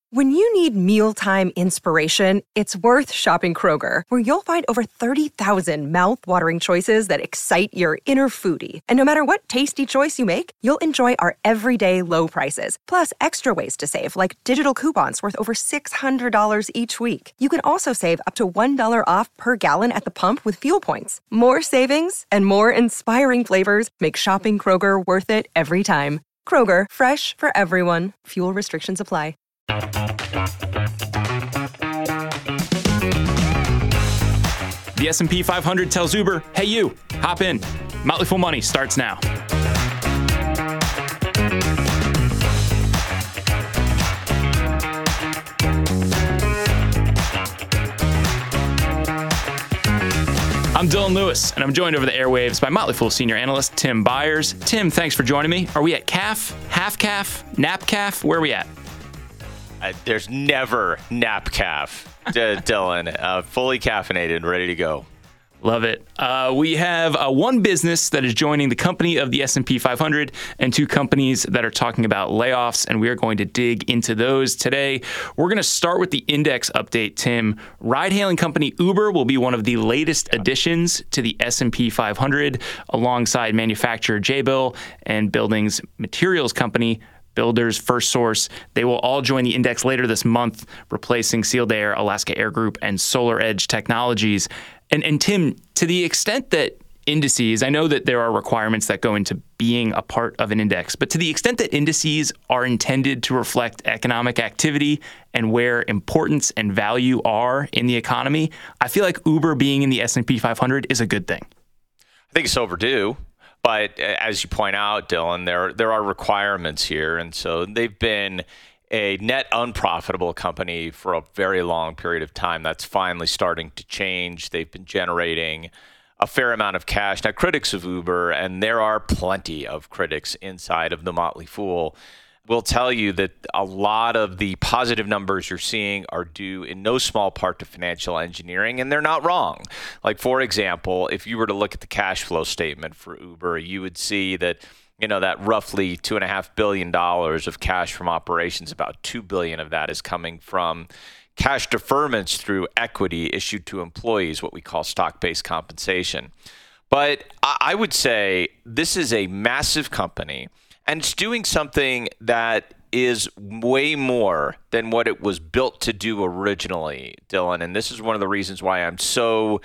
When you need mealtime inspiration, it's worth shopping Kroger, where you'll find over 30,000 mouth-watering choices that excite your inner foodie. And no matter what tasty choice you make, you'll enjoy our everyday low prices, plus extra ways to save, like digital coupons worth over $600 each week. You can also save up to $1 off per gallon at the pump with fuel points. More savings and more inspiring flavors make shopping Kroger worth it every time. Kroger, fresh for everyone. Fuel restrictions apply. The S&P 500 tells Uber, hey you, hop in. Motley Fool Money starts now. I'm Dylan Lewis, and I'm joined over the airwaves by Motley Fool senior analyst Tim Byers. Tim, thanks for joining me. Are we at calf, half calf, nap calf? Where are we at? There's never nap calf, Dylan. Fully caffeinated, ready to go. Love it. We have one business that is joining the company of the S&P 500 and two companies that are talking about layoffs, and we are going to dig into those today. We're going to start with the index update, Tim. Ride-hailing company Uber will be one of the latest additions to the S&P 500 alongside manufacturer Jabil and buildings materials company Builders FirstSource. They will all join the index later this month, replacing Sealed Air, Alaska Air Group, and SolarEdge Technologies. And Tim, to the extent that indices, I know that there are requirements that go into being a part of an index, but to the extent that indices are intended to reflect economic activity and where importance and value are in the economy, I feel like Uber being in the S&P 500 is a good thing. I think it's overdue. But as you point out, Dylan, there are requirements here. And so they've been a net unprofitable company for a very long period of time. That's finally starting to change. They've been generating a fair amount of cash. Now, critics of Uber, and there are plenty of critics inside of the Motley Fool, will tell you that a lot of the positive numbers you're seeing are due in no small part to financial engineering, and they're not wrong. Like, for example, if you were to look at the cash flow statement for Uber, you would see that, that roughly $2.5 billion of cash from operations, about $2 billion of that is coming from cash deferments through equity issued to employees, what we call stock-based compensation. But I would say this is a massive company, and it's doing something that is way more than what it was built to do originally, Dylan. And this is one of the reasons why I'm so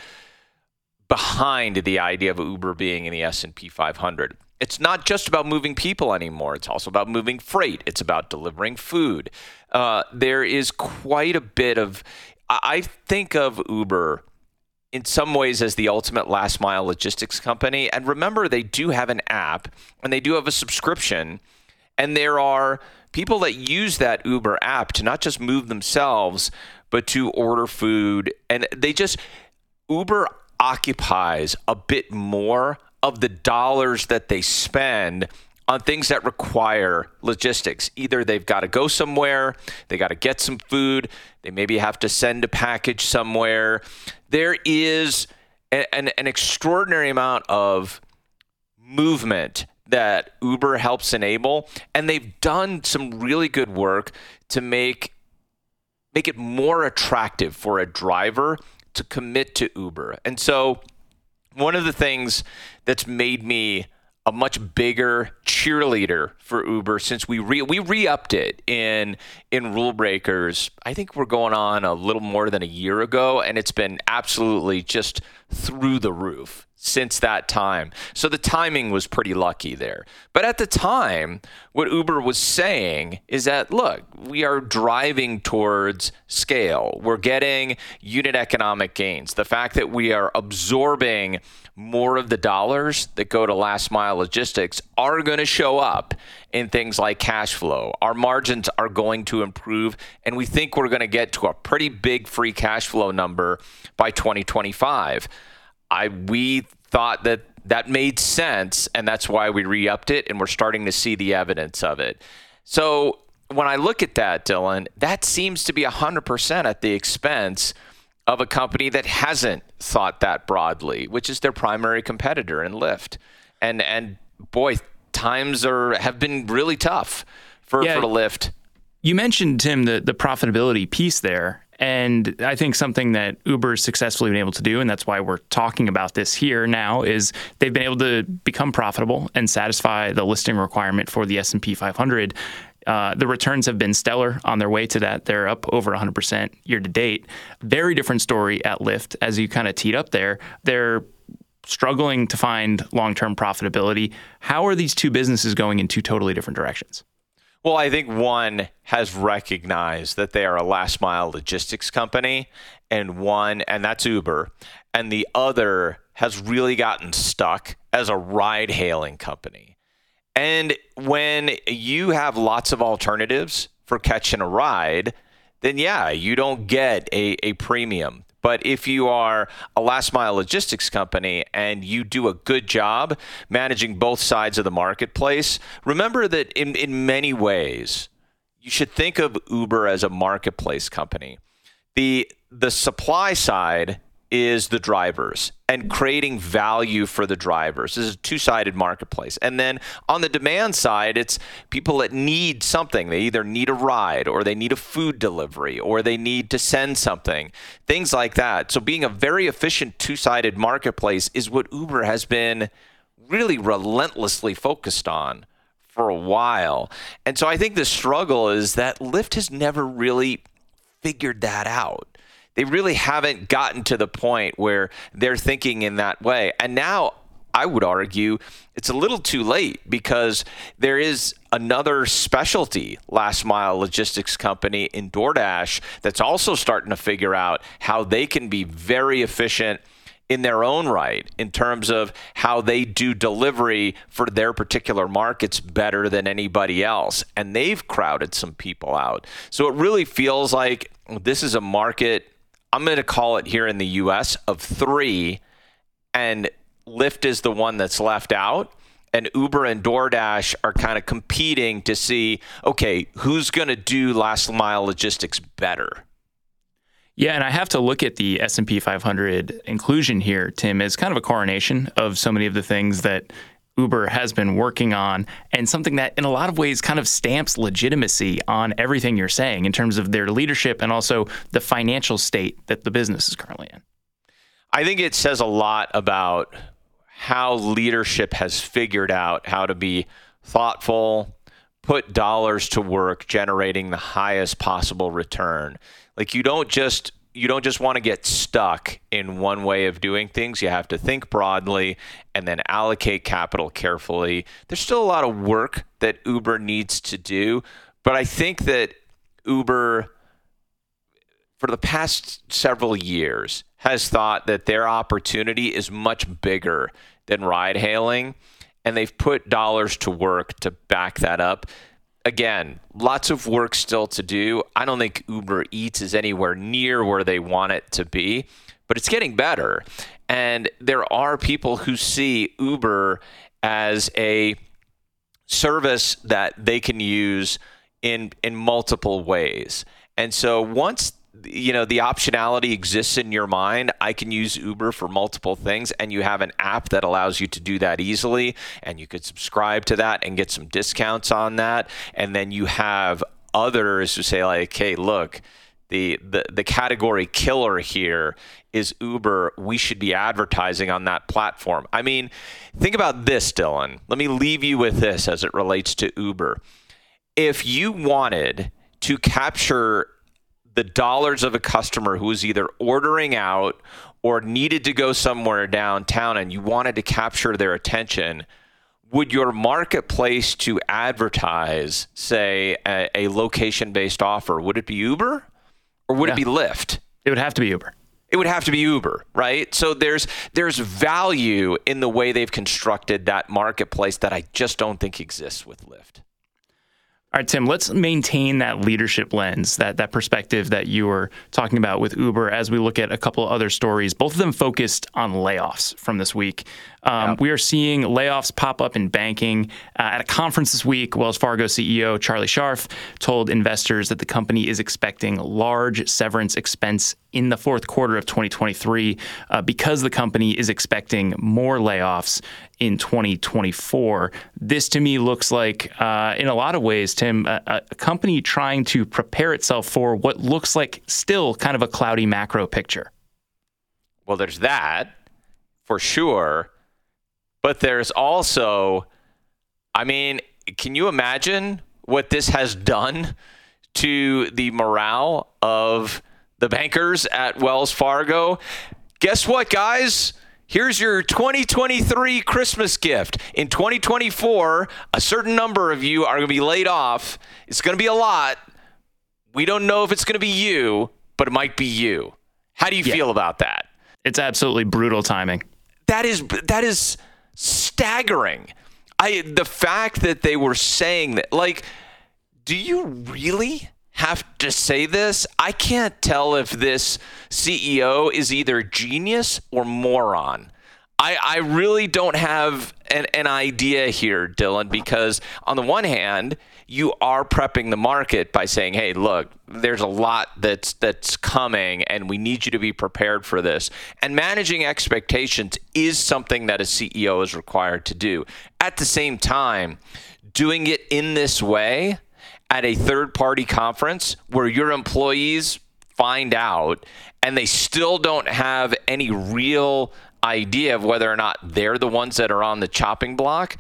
behind the idea of Uber being in the S&P 500. It's not just about moving people anymore. It's also about moving freight. It's about delivering food. There is quite a bit of, I think of Uber in some ways as the ultimate last mile logistics company. And remember, they do have an app and they do have a subscription. And there are people that use that Uber app to not just move themselves, but to order food. And Uber occupies a bit more of the dollars that they spend on things that require logistics. Either they've got to go somewhere, they got to get some food, they maybe have to send a package somewhere. There is an extraordinary amount of movement that Uber helps enable, and they've done some really good work to make it more attractive for a driver to commit to Uber. And so one of the things that's made me a much bigger cheerleader for Uber since we re-upped it in Rule Breakers. I think we're going on a little more than a year ago, and it's been absolutely just through the roof since that time. So the timing was pretty lucky there. But at the time, what Uber was saying is that, look, we are driving towards scale. We're getting unit economic gains. The fact that we are absorbing more of the dollars that go to last mile logistics are going to show up in things like cash flow. Our margins are going to improve, and we think we're going to get to a pretty big free cash flow number by 2025. We thought that made sense, and that's why we re-upped it, and we're starting to see the evidence of it. So when I look at that, Dylan, that seems to be 100% at the expense of a company that hasn't thought that broadly, which is their primary competitor in Lyft. And boy, times have been really tough for Lyft. You mentioned, Tim, the profitability piece there. And I think something that Uber's successfully been able to do, and that's why we're talking about this here now, is they've been able to become profitable and satisfy the listing requirement for the S&P 500. The returns have been stellar on their way to that. They're up over 100% year to date. Very different story at Lyft, as you kind of teed up there. They're struggling to find long-term profitability. How are these two businesses going in two totally different directions? Well, I think one has recognized that they are a last mile logistics company, and that's Uber, and the other has really gotten stuck as a ride hailing company. And when you have lots of alternatives for catching a ride, then yeah, you don't get a premium. But if you are a last mile logistics company and you do a good job managing both sides of the marketplace, remember that in many ways, you should think of Uber as a marketplace company. The supply side is the drivers and creating value for the drivers. This is a two-sided marketplace. And then on the demand side, it's people that need something. They either need a ride or they need a food delivery or they need to send something, things like that. So being a very efficient two-sided marketplace is what Uber has been really relentlessly focused on for a while. And so I think the struggle is that Lyft has never really figured that out. They really haven't gotten to the point where they're thinking in that way. And now I would argue it's a little too late because there is another specialty last mile logistics company in DoorDash that's also starting to figure out how they can be very efficient in their own right in terms of how they do delivery for their particular markets better than anybody else. And they've crowded some people out. So it really feels like this is a market, I'm going to call it here in the U.S., of three, and Lyft is the one that's left out, and Uber and DoorDash are kind of competing to see, okay, who's going to do last mile logistics better? Yeah, and I have to look at the S&P 500 inclusion here, Tim, as kind of a coronation of so many of the things that Uber has been working on, and something that in a lot of ways kind of stamps legitimacy on everything you're saying in terms of their leadership and also the financial state that the business is currently in. I think it says a lot about how leadership has figured out how to be thoughtful, put dollars to work, generating the highest possible return. Like you don't just want to get stuck in one way of doing things. You have to think broadly and then allocate capital carefully. There's still a lot of work that Uber needs to do, but I think that Uber, for the past several years, has thought that their opportunity is much bigger than ride hailing, and they've put dollars to work to back that up. Again, lots of work still to do. I don't think Uber Eats is anywhere near where they want it to be, but it's getting better. And there are people who see Uber as a service that they can use in multiple ways. And so once the optionality exists in your mind, I can use Uber for multiple things, and you have an app that allows you to do that easily, and you could subscribe to that and get some discounts on that. And then you have others who say like, hey, look, the category killer here is Uber. We should be advertising on that platform. I mean, think about this, Dylan. Let me leave you with this as it relates to Uber. If you wanted to capture the dollars of a customer who was either ordering out or needed to go somewhere downtown and you wanted to capture their attention, would your marketplace to advertise, say, a location-based offer, would it be Uber or would it be Lyft? It would have to be Uber. It would have to be Uber, right? So there's value in the way they've constructed that marketplace that I just don't think exists with Lyft. All right, Tim, let's maintain that leadership lens, that perspective that you were talking about with Uber as we look at a couple of other stories, both of them focused on layoffs from this week. We are seeing layoffs pop up in banking. At a conference this week, Wells Fargo CEO Charlie Scharf told investors that the company is expecting large severance expense in the fourth quarter of 2023 because the company is expecting more layoffs in 2024. This to me looks like, in a lot of ways, Tim, a company trying to prepare itself for what looks like still kind of a cloudy macro picture. Well, there's that for sure. But there's also, can you imagine what this has done to the morale of the bankers at Wells Fargo? Guess what, guys? Here's your 2023 Christmas gift. In 2024, a certain number of you are going to be laid off. It's going to be a lot. We don't know if it's going to be you, but it might be you. How do you feel about that? It's absolutely brutal timing. That is staggering. The fact that they were saying that, do you really have to say this? I can't tell if this CEO is either genius or moron. I really don't have an idea here, Dylan, because on the one hand, you are prepping the market by saying, hey, look, there's a lot that's coming and we need you to be prepared for this. And managing expectations is something that a CEO is required to do. At the same time, doing it in this way at a third-party conference where your employees find out and they still don't have any real idea of whether or not they're the ones that are on the chopping block,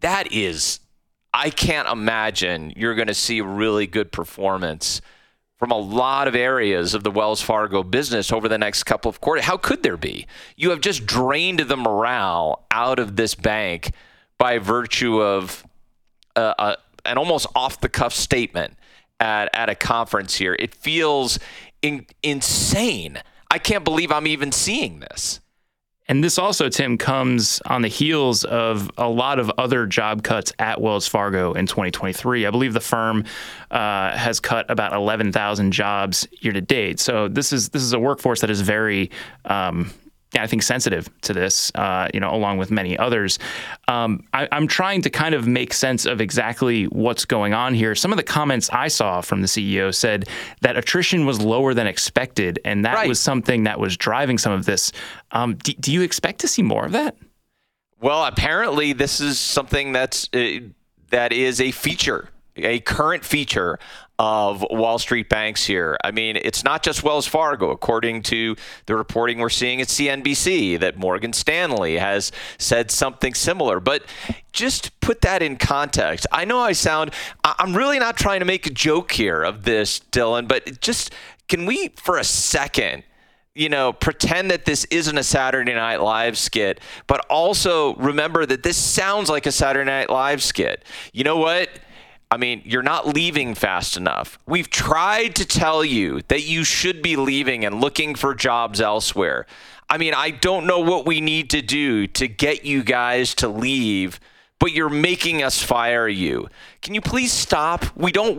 I can't imagine you're going to see really good performance from a lot of areas of the Wells Fargo business over the next couple of quarters. How could there be? You have just drained the morale out of this bank by virtue of an almost off-the-cuff statement at a conference here. It feels insane. I can't believe I'm even seeing this. And this also, Tim, comes on the heels of a lot of other job cuts at Wells Fargo in 2023. I believe the firm has cut about 11,000 jobs year to date. So this is a workforce that is very, I think, sensitive to this, along with many others. I'm trying to kind of make sense of exactly what's going on here. Some of the comments I saw from the CEO said that attrition was lower than expected, and that was something that was driving some of this. Do you expect to see more of that? Well, apparently this is something that is a feature, a current feature of Wall Street banks here. I mean, it's not just Wells Fargo. According to the reporting we're seeing at CNBC, that Morgan Stanley has said something similar. But just put that in context. I know I'm really not trying to make a joke here of this, Dylan, but just can we for a second, pretend that this isn't a Saturday Night Live skit, but also remember that this sounds like a Saturday Night Live skit. You know what? I mean, you're not leaving fast enough. We've tried to tell you that you should be leaving and looking for jobs elsewhere. I mean, I don't know what we need to do to get you guys to leave, but you're making us fire you. Can you please stop? We don't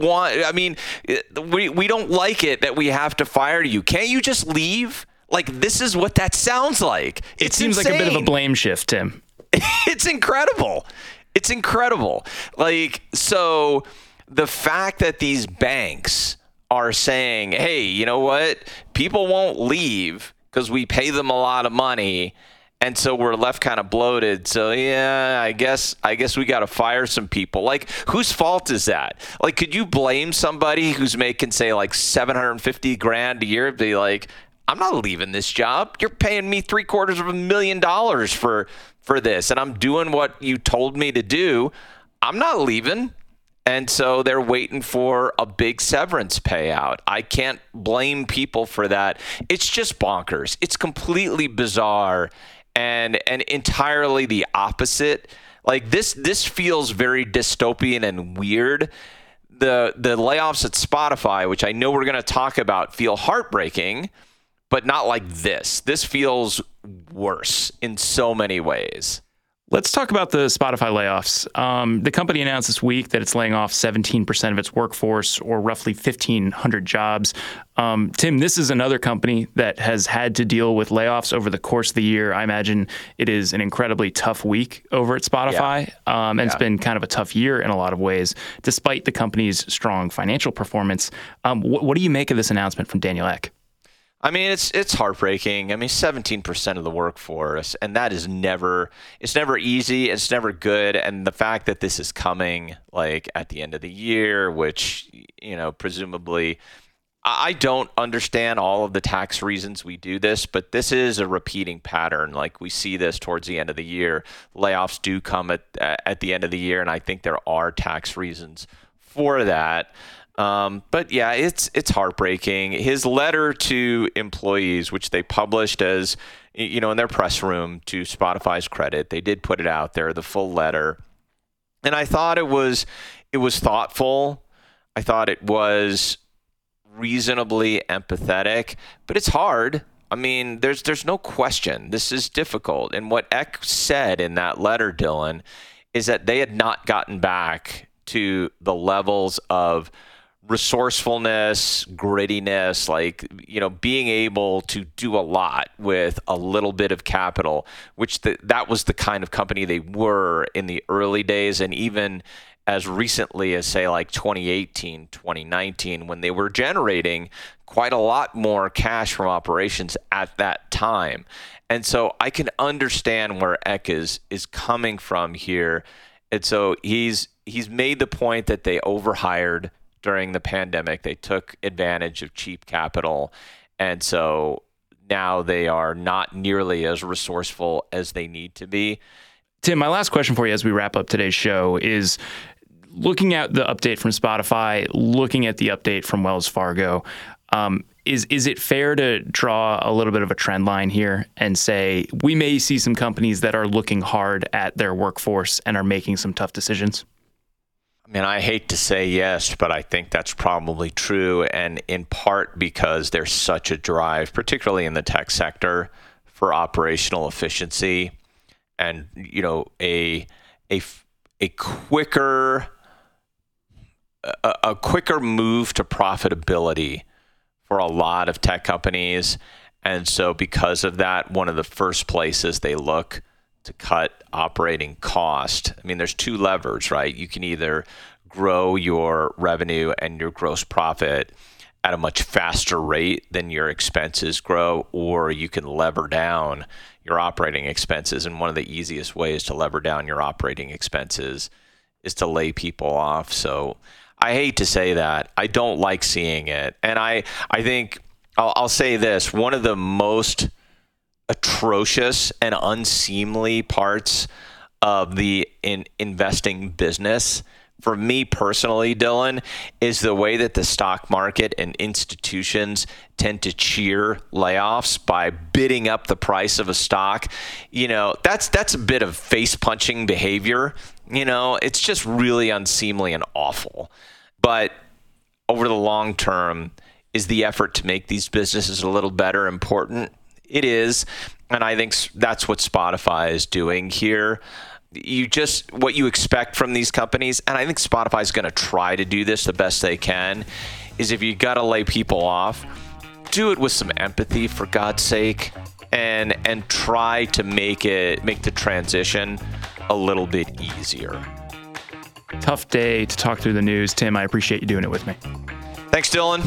like it that we have to fire you. Can't you just leave? This is what that sounds like. It seems insane. Like a bit of a blame shift, Tim. It's incredible. It's incredible. So the fact that these banks are saying, hey, you know what? People won't leave because we pay them a lot of money. And so we're left kind of bloated. So, yeah, I guess we got to fire some people. Whose fault is that? Could you blame somebody who's making, say, $750,000 a year? Be like, I'm not leaving this job. You're paying me $750,000 for this, and I'm doing what you told me to do. I'm not leaving. And so they're waiting for a big severance payout. I can't blame people for that. It's just bonkers. It's completely bizarre and entirely the opposite. This feels very dystopian and weird. The layoffs at Spotify, which I know we're going to talk about, feel heartbreaking, but not like this. This feels worse in so many ways. Let's talk about the Spotify layoffs. The company announced this week that it's laying off 17% of its workforce, or roughly 1,500 jobs. Tim, this is another company that has had to deal with layoffs over the course of the year. I imagine it is an incredibly tough week over at Spotify, and it's been kind of a tough year in a lot of ways, despite the company's strong financial performance. What do you make of this announcement from Daniel Ek? I mean, it's heartbreaking. I mean, 17% of the workforce, and that is it's never easy. It's never good. And the fact that this is coming like at the end of the year, which, presumably, I don't understand all of the tax reasons we do this, but this is a repeating pattern. Like we see this towards the end of the year. Layoffs do come at the end of the year, and I think there are tax reasons for that. But yeah, it's heartbreaking. His letter to employees, which they published as, in their press room, to Spotify's credit, they did put it out there, the full letter. And I thought it was thoughtful. I thought it was reasonably empathetic, but it's hard. I mean, there's no question. This is difficult. And what Eck said in that letter, Dylan, is that they had not gotten back to the levels of resourcefulness, grittiness, being able to do a lot with a little bit of capital, which that was the kind of company they were in the early days, and even as recently as, say, like 2018, 2019, when they were generating quite a lot more cash from operations at that time. And so I can understand where Eck is coming from here. And so he's made the point that they overhired during the pandemic. They took advantage of cheap capital. And so now they are not nearly as resourceful as they need to be. Tim, my last question for you as we wrap up today's show is, looking at the update from Spotify, looking at the update from Wells Fargo, is it fair to draw a little bit of a trend line here and say we may see some companies that are looking hard at their workforce and are making some tough decisions? I mean, I hate to say yes, but I think that's probably true, and in part because there's such a drive, particularly in the tech sector, for operational efficiency and, a quicker move to profitability for a lot of tech companies. And so because of that, one of the first places they look to cut operating cost. I mean, there's two levers, right? You can either grow your revenue and your gross profit at a much faster rate than your expenses grow, or you can lever down your operating expenses. And one of the easiest ways to lever down your operating expenses is to lay people off. So I hate to say that. I don't like seeing it. And I think I'll say this, one of the most atrocious and unseemly parts of the investing business, for me personally, Dylan, is the way that the stock market and institutions tend to cheer layoffs by bidding up the price of a stock. That's a bit of face-punching behavior. It's just really unseemly and awful. But over the long term, is the effort to make these businesses a little better important? It is. And I think that's what Spotify is doing here. What you expect from these companies, and I think Spotify is going to try to do this the best they can, is if you got to lay people off, do it with some empathy, for God's sake, and try to make the transition a little bit easier. Tough day to talk through the news. Tim, I appreciate you doing it with me. Thanks, Dylan.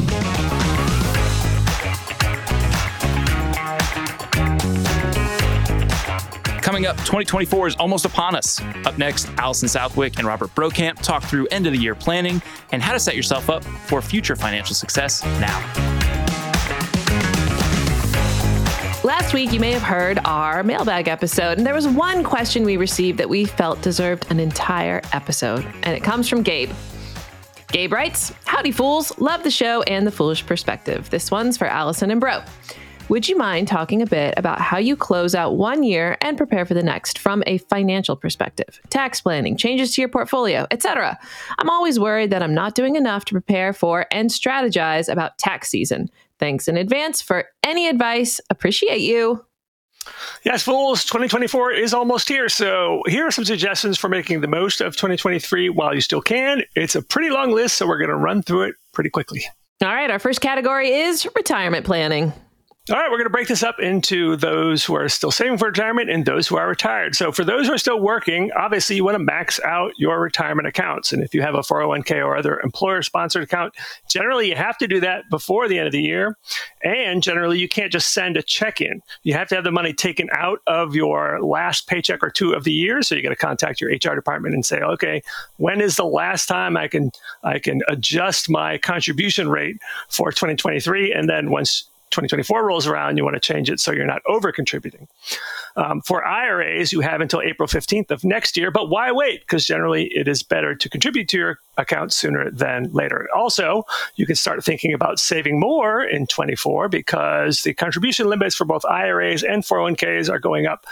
Coming up, 2024 is almost upon us. Up next, Allison Southwick and Robert Brokamp talk through end-of-the-year planning and how to set yourself up for future financial success now. Last week, you may have heard our mailbag episode, and there was one question we received that we felt deserved an entire episode, and it comes from Gabe. Gabe writes, "Howdy, fools. Love the show and the foolish perspective. This one's for Allison and Bro. Would you mind talking a bit about how you close out one year and prepare for the next from a financial perspective? Tax planning, changes to your portfolio, etc. I'm always worried that I'm not doing enough to prepare for and strategize about tax season. Thanks in advance for any advice. Appreciate you." Yes, fools, 2024 is almost here. So here are some suggestions for making the most of 2023 while you still can. It's a pretty long list, so we're going to run through it pretty quickly. All right, our first category is retirement planning. All right, we're going to break this up into those who are still saving for retirement and those who are retired. So for those who are still working, obviously you want to max out your retirement accounts. And if you have a 401k or other employer-sponsored account, generally you have to do that before the end of the year. And generally you can't just send a check in. You have to have the money taken out of your last paycheck or two of the year. So you got to contact your HR department and say, okay, when is the last time I can adjust my contribution rate for 2023? And then once 2024 rolls around, you want to change it so you're not over contributing. For IRAs, you have until April 15th of next year, but why wait? Because generally it is better to contribute to your account sooner than later. Also, you can start thinking about saving more in 24 because the contribution limits for both IRAs and 401ks are going up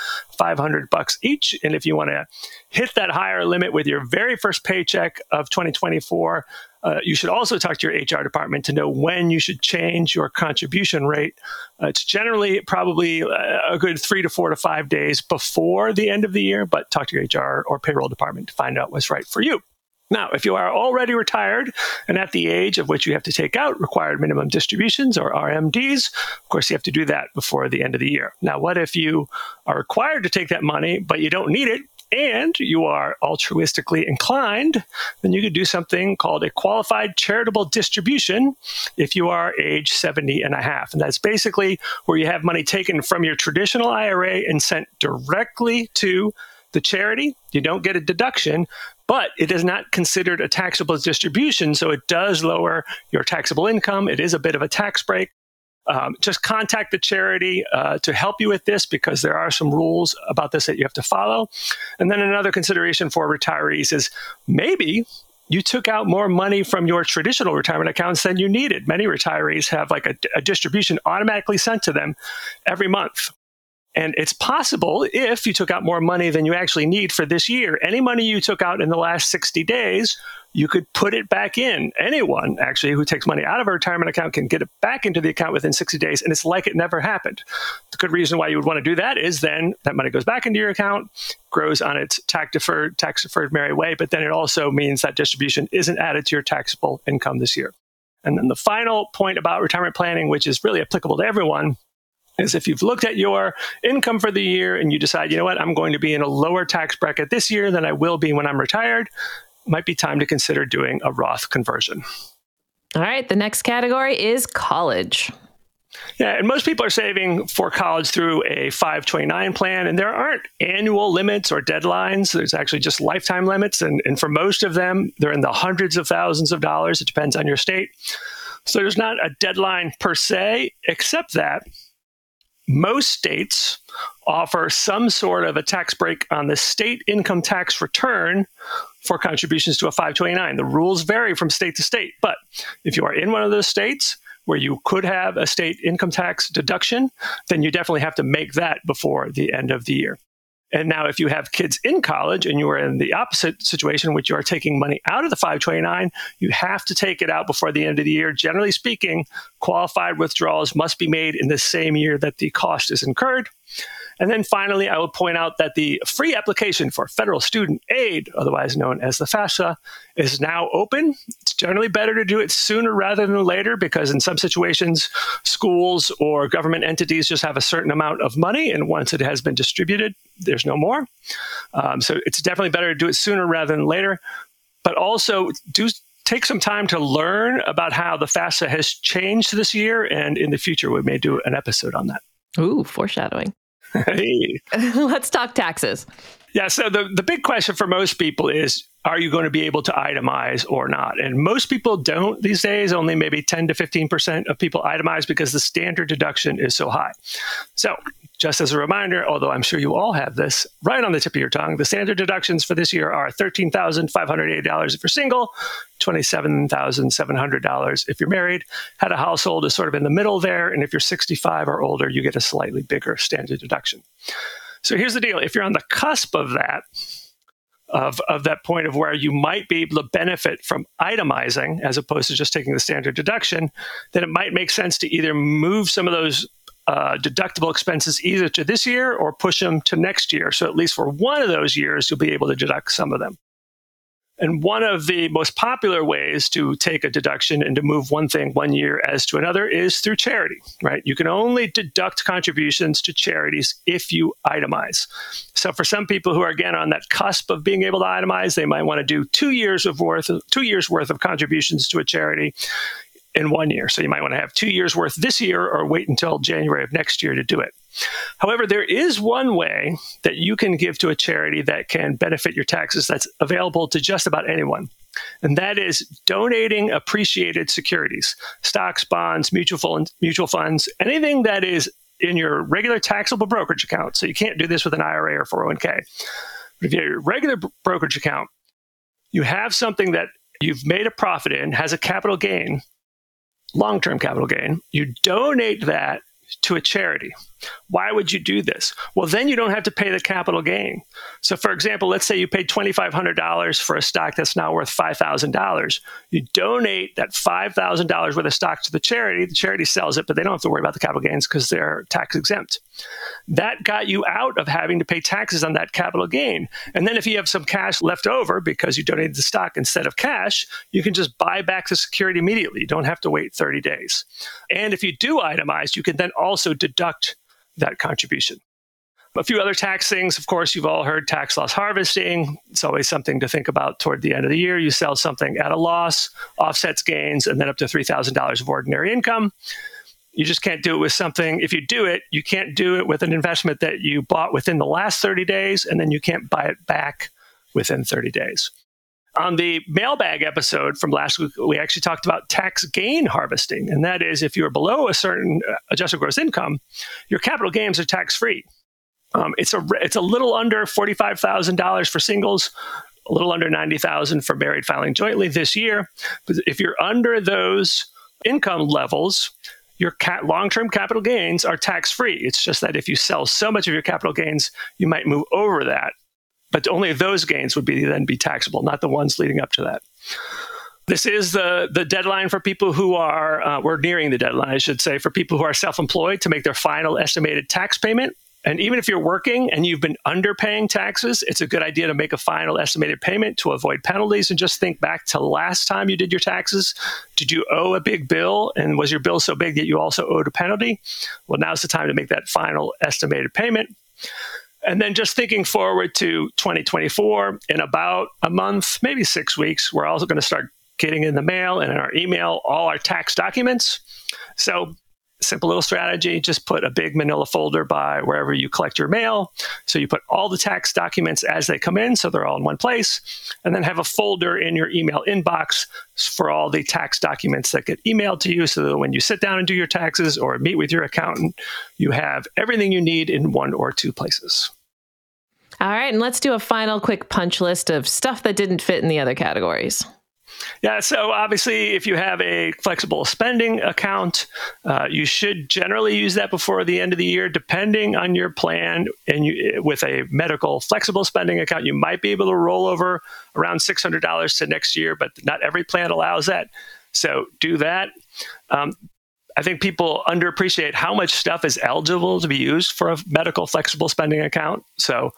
$500 each. And if you want to hit that higher limit with your very first paycheck of 2024, you should also talk to your HR department to know when you should change your contribution rate. It's generally probably a good 3 to 4 to 5 days before the end of the year, but talk to your HR or payroll department to find out what's right for you. Now, if you are already retired and at the age of which you have to take out required minimum distributions or RMDs, of course, you have to do that before the end of the year. Now, what if you are required to take that money, but you don't need it, and you are altruistically inclined, then you could do something called a qualified charitable distribution if you are age 70 and a half. And that's basically where you have money taken from your traditional IRA and sent directly to the charity. You don't get a deduction, but it is not considered a taxable distribution, so it does lower your taxable income. It is a bit of a tax break. Just contact the charity to help you with this because there are some rules about this that you have to follow. And then another consideration for retirees is maybe you took out more money from your traditional retirement accounts than you needed. Many retirees have like a distribution automatically sent to them every month. And it's possible if you took out more money than you actually need for this year, any money you took out in the last 60 days, you could put it back in. Anyone, actually, who takes money out of a retirement account can get it back into the account within 60 days, and it's like it never happened. The good reason why you would want to do that is then that money goes back into your account, grows on its tax-deferred merry way, but then it also means that distribution isn't added to your taxable income this year. And then the final point about retirement planning, which is really applicable to everyone, is if you've looked at your income for the year and you decide, you know what, I'm going to be in a lower tax bracket this year than I will be when I'm retired, it might be time to consider doing a Roth conversion. All right, the next category is college. Yeah, and most people are saving for college through a 529 plan, and there aren't annual limits or deadlines. There's actually just lifetime limits, and for most of them, they're in the hundreds of thousands of dollars. It depends on your state. So there's not a deadline per se, except that most states offer some sort of a tax break on the state income tax return for contributions to a 529. The rules vary from state to state, but if you are in one of those states where you could have a state income tax deduction, then you definitely have to make that before the end of the year. And now if you have kids in college and you are in the opposite situation, which you are taking money out of the 529, you have to take it out before the end of the year. Generally speaking, qualified withdrawals must be made in the same year that the cost is incurred. And then finally, I will point out that the free application for federal student aid, otherwise known as the FAFSA, is now open. It's generally better to do it sooner rather than later because in some situations, schools or government entities just have a certain amount of money, and once it has been distributed, there's no more. So it's definitely better to do it sooner rather than later. But also, do take some time to learn about how the FAFSA has changed this year, and in the future, we may do an episode on that. Ooh, foreshadowing. Hey. Let's talk taxes. Yeah, so the big question for most people is, are you going to be able to itemize or not? And most people don't these days. Only maybe 10 to 15% of people itemize because the standard deduction is so high. So just as a reminder, although I'm sure you all have this right on the tip of your tongue, the standard deductions for this year are $13,580 if you're single, $27,700 if you're married. Head of household is sort of in the middle there. And if you're 65 or older, you get a slightly bigger standard deduction. So here's the deal. If you're on the cusp of that, of that point of where you might be able to benefit from itemizing as opposed to just taking the standard deduction, then it might make sense to either move some of those deductible expenses either to this year or push them to next year. So at least for one of those years, you'll be able to deduct some of them. And one of the most popular ways to take a deduction and to move one thing one year as to another is through charity, right? You can only deduct contributions to charities if you itemize. So for some people who are, again, on that cusp of being able to itemize, they might want to do 2 years worth of contributions to a charity in 1 year. So you might want to have 2 years worth this year or wait until January of next year to do it. However, there is one way that you can give to a charity that can benefit your taxes that's available to just about anyone. And that is donating appreciated securities, stocks, bonds, mutual funds, anything that is in your regular taxable brokerage account. So you can't do this with an IRA or 401k. But if you have your regular brokerage account, you have something that you've made a profit in, has a capital gain, long-term capital gain, you donate that to a charity. Why would you do this? Well, then you don't have to pay the capital gain. So for example, let's say you paid $2,500 for a stock that's now worth $5,000. You donate that $5,000 worth of stock to the charity sells it, but they don't have to worry about the capital gains because they're tax exempt. That got you out of having to pay taxes on that capital gain. And then if you have some cash left over because you donated the stock instead of cash, you can just buy back the security immediately. You don't have to wait 30 days. And if you do itemize, you can then also deduct that contribution. A few other tax things, of course, you've all heard tax loss harvesting. It's always something to think about toward the end of the year. You sell something at a loss, offsets gains, and then up to $3,000 of ordinary income. You just can't do it with something. If you do it, you can't do it with an investment that you bought within the last 30 days, and then you can't buy it back within 30 days. On the mailbag episode from last week, we actually talked about tax gain harvesting. And that is if you're below a certain adjusted gross income, your capital gains are tax-free. It's a little under $45,000 for singles, a little under $90,000 for married filing jointly this year. But if you're under those income levels, your long-term capital gains are tax-free. It's just that if you sell so much of your capital gains, you might move over that. But only those gains would then be taxable, not the ones leading up to that. This is the deadline for people who are, we're nearing the deadline, I should say, for people who are self-employed to make their final estimated tax payment. And even if you're working and you've been underpaying taxes, it's a good idea to make a final estimated payment to avoid penalties and just think back to last time you did your taxes. Did you owe a big bill? And was your bill so big that you also owed a penalty? Well, now's the time to make that final estimated payment. And then just thinking forward to 2024, in about a month, maybe 6 weeks, we're also going to start getting in the mail and in our email all our tax documents. So simple little strategy, just put a big manila folder by wherever you collect your mail. So you put all the tax documents as they come in, so they're all in one place, and then have a folder in your email inbox for all the tax documents that get emailed to you, so that when you sit down and do your taxes or meet with your accountant, you have everything you need in one or two places. All right, and let's do a final quick punch list of stuff that didn't fit in the other categories. Yeah, so obviously, if you have a flexible spending account, you should generally use that before the end of the year, depending on your plan. And with a medical flexible spending account, you might be able to roll over around $600 to next year, but not every plan allows that. So do that. I think people underappreciate how much stuff is eligible to be used for a medical flexible spending account. So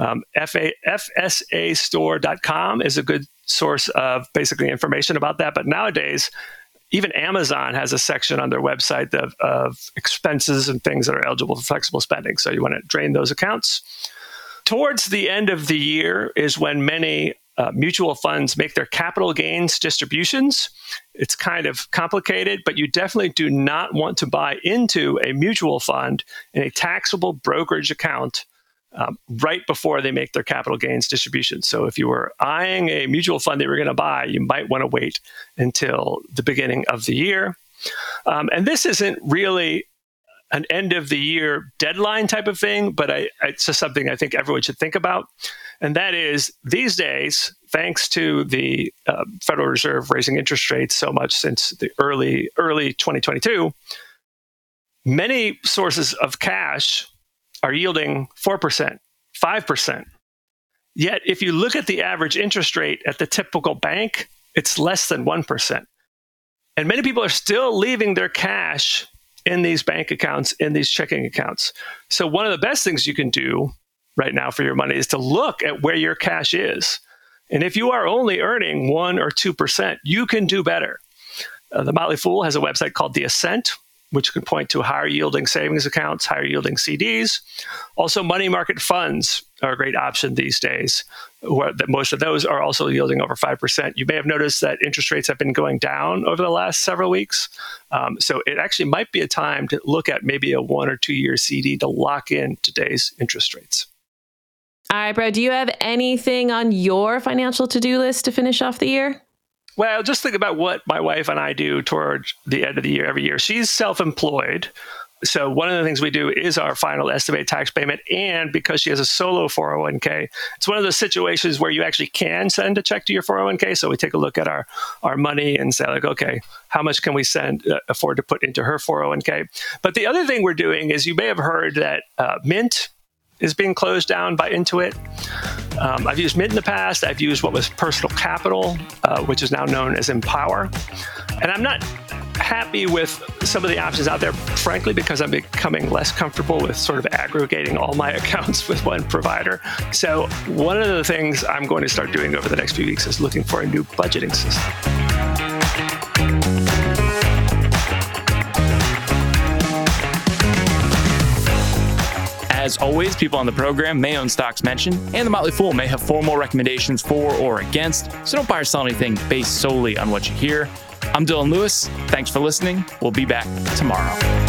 FSAstore.com is a good source of basically information about that. But nowadays, even Amazon has a section on their website of expenses and things that are eligible for flexible spending. So you want to drain those accounts. Towards the end of the year is when many mutual funds make their capital gains distributions. It's kind of complicated, but you definitely do not want to buy into a mutual fund in a taxable brokerage account right before they make their capital gains distribution. So if you were eyeing a mutual fund that you were going to buy, you might want to wait until the beginning of the year. And this isn't really an end of the year deadline type of thing, but it's just something I think everyone should think about. And that is, these days, thanks to the Federal Reserve raising interest rates so much since the early 2022, many sources of cash are yielding 4%, 5%. Yet, if you look at the average interest rate at the typical bank, it's less than 1%. And many people are still leaving their cash in these bank accounts, in these checking accounts. So one of the best things you can do right now for your money is to look at where your cash is. And if you are only earning 1 or 2%, you can do better. The Motley Fool has a website called The Ascent, which can point to higher yielding savings accounts, higher yielding CDs. Also, money market funds are a great option these days. Most of those are also yielding over 5%. You may have noticed that interest rates have been going down over the last several weeks. So it actually might be a time to look at maybe a 1 or 2 year CD to lock in today's interest rates. All right, Brad, do you have anything on your financial to-do list to finish off the year? Well, just think about what my wife and I do towards the end of the year every year. She's self-employed. So one of the things we do is our final estimated tax payment. And because she has a solo 401k, it's one of those situations where you actually can send a check to your 401k. So we take a look at our money and say, like, okay, how much can we afford to put into her 401k? But the other thing we're doing is, you may have heard that Mint is being closed down by Intuit. I've used Mint in the past. I've used what was Personal Capital, which is now known as Empower. And I'm not happy with some of the options out there, frankly, because I'm becoming less comfortable with sort of aggregating all my accounts with one provider. So one of the things I'm going to start doing over the next few weeks is looking for a new budgeting system. As always, people on the program may own stocks mentioned, and the Motley Fool may have formal recommendations for or against, so don't buy or sell anything based solely on what you hear. I'm Dylan Lewis. Thanks for listening. We'll be back tomorrow.